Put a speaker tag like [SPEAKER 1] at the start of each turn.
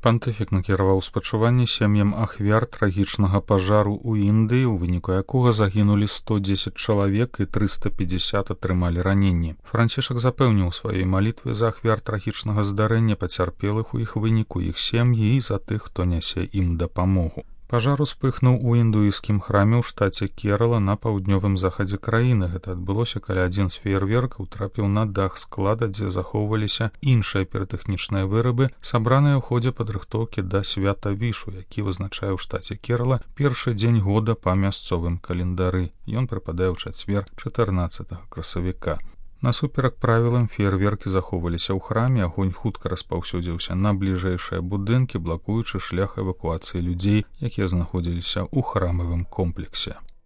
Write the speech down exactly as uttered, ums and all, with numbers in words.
[SPEAKER 1] Пантыфік накіраваў спачуванні сем'ям ахвяр трагічнага пажару ў Індыі, у выніку якога загінулі сто дзесяць чалавек і трыста пятьдесят атрымалі раненні. Францішак запэўніў сваёй малітвы за ахвяр трагічнага здарэння, пацярпелых у іх выніку, іх сем'і і за тых, хто нясе ім дапамогу. Пажар успыхнуў у індуісцкім храме ў штаце Керала на паўднёвым захадзе краіны. Гэта адбылося, калі адзін з феерверкаў трапіў на дах склада, дзе захоўваліся іншыя піратэхнічныя вырабы, сабраныя ў ходзе падрыхтоўкі да свята Вішу, які вызначае ў штаце Керала першы дзень года па мясцовым календары. Ён прыпадае ў чацвер чатырнаццатага красавіка. Насуперак правілам, феерверкі захоўваліся ў храме, агонь хутка распаўсюдзіўся на бліжэйшыя будынкі, блакуючы шлях эвакуацыі людзей, якія знаходзіліся ў храмавым комплексе.